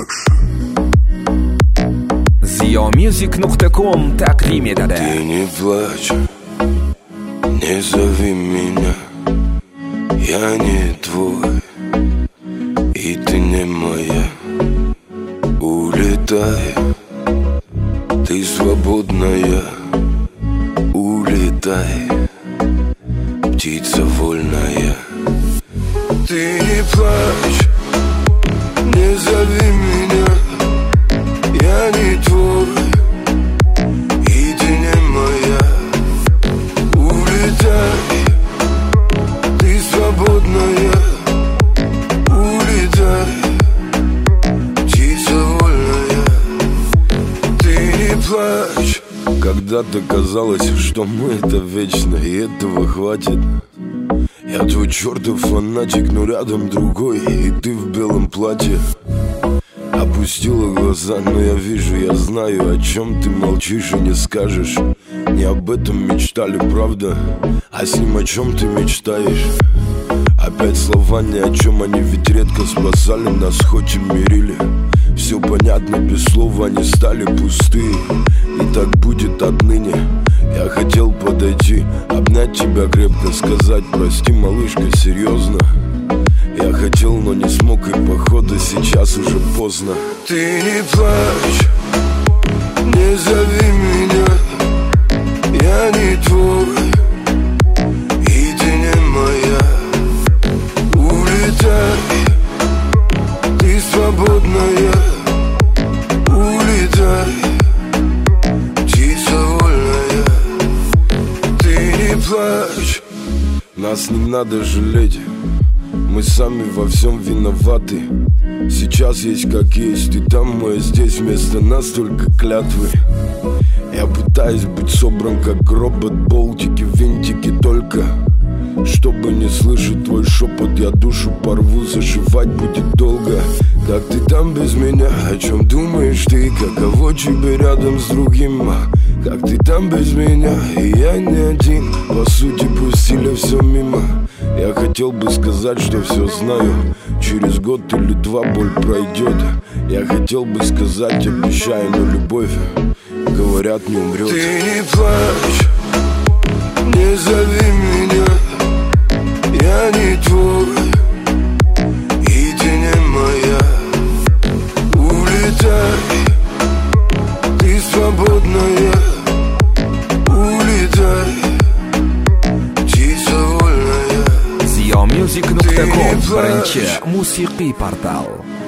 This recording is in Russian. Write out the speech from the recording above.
Ziomusic.com تقدیم داده. Ты не плачь, не зови меня, я не твой, и ты не моя. Улетай, ты свободная, улетай, птица вольная. Ты не плачь, не зови меня, я не твой, и ты не моя. Улетай, ты свободная, улетай, птица вольная. Ты не плачь. Когда-то казалось, что мы это вечно, и этого хватит. Я твой чертов фанатик, но рядом другой, и ты в белом платье. Опустила глаза, но я вижу, я знаю, о чем ты молчишь и не скажешь. Не об этом мечтали, правда? А с ним о чем ты мечтаешь? Опять слова ни о чем, они ведь редко спасали нас, хоть и мирили. Все понятно, без слов они стали пустые. И так будет отныне. Я хотел подойти, обнять тебя крепко, сказать: прости, малышка, серьезно. Я хотел, но не смог, и походу сейчас уже поздно. Ты не плачь, не зови меня, я не твой, и ты не моя. Улетай, ты свободная, улетай, птица вольная. Ты не плачь, нас не надо жалеть, мы сами во всем виноваты. Сейчас есть как есть, и там мы, здесь вместо нас только клятвы. Я пытаюсь быть собран как робот, болтики, винтики только. Чтобы не слышать твой шепот, я душу порву, зашивать будет долго. Как ты там без меня, о чем думаешь ты, каково тебе рядом с другим? Как ты там без меня, и я не один, по сути пустили все мимо. Я хотел бы сказать, что все знаю, через год или два боль пройдет. Я хотел бы сказать, обещаю, но любовь, говорят, не умрет. Ты не плачь, не зови меня, я не твой, и ты не моя. Улетай, ты свободная, улетай, птица вольная. Ziomusic.com Birinchi musiqiy portal.